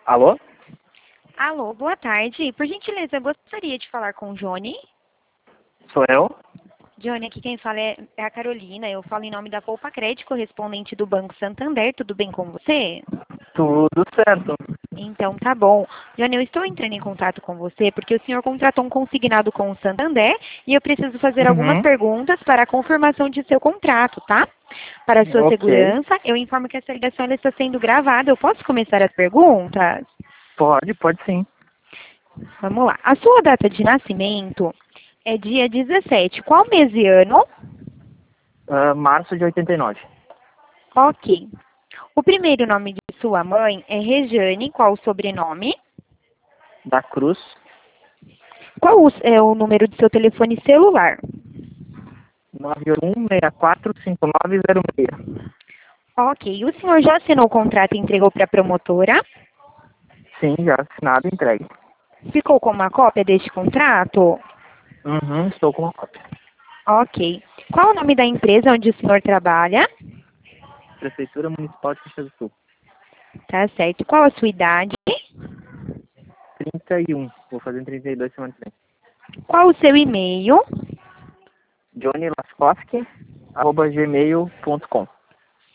Alô? Alô, boa tarde. Por gentileza, eu gostaria de falar com o Johnny. Sou eu? Johnny, aqui quem fala é a Carolina. Eu falo em nome da Poupa Crédito, correspondente do Banco Santander. Tudo bem com você? Tudo certo. Então, tá bom. Johnny, eu estou entrando em contato com você porque o senhor contratou um consignado com o Santander e eu preciso fazer algumas Uhum. perguntas para a confirmação de seu contrato, tá? Para a sua Ok. segurança, eu informo que essa ligação ela está sendo gravada. Eu posso começar as perguntas? Pode sim. Vamos lá. A sua data de nascimento é dia 17. Qual mês e ano? Março de 89. Ok. O primeiro nome de sua mãe é Rejane. Qual o sobrenome? Da Cruz. Qual é o número do seu telefone celular? 91645906. Ok. O senhor já assinou o contrato e entregou para a promotora? Sim, já assinado e entregue. Ficou com uma cópia deste contrato? Uhum, estou com uma cópia. Ok. Qual o nome da empresa onde o senhor trabalha? Prefeitura Municipal de Caxias do Sul. Tá certo. Qual a sua idade? 31. Vou fazer em 32 semana que vem. Qual o seu e-mail? johnnylaskowski@gmail.com.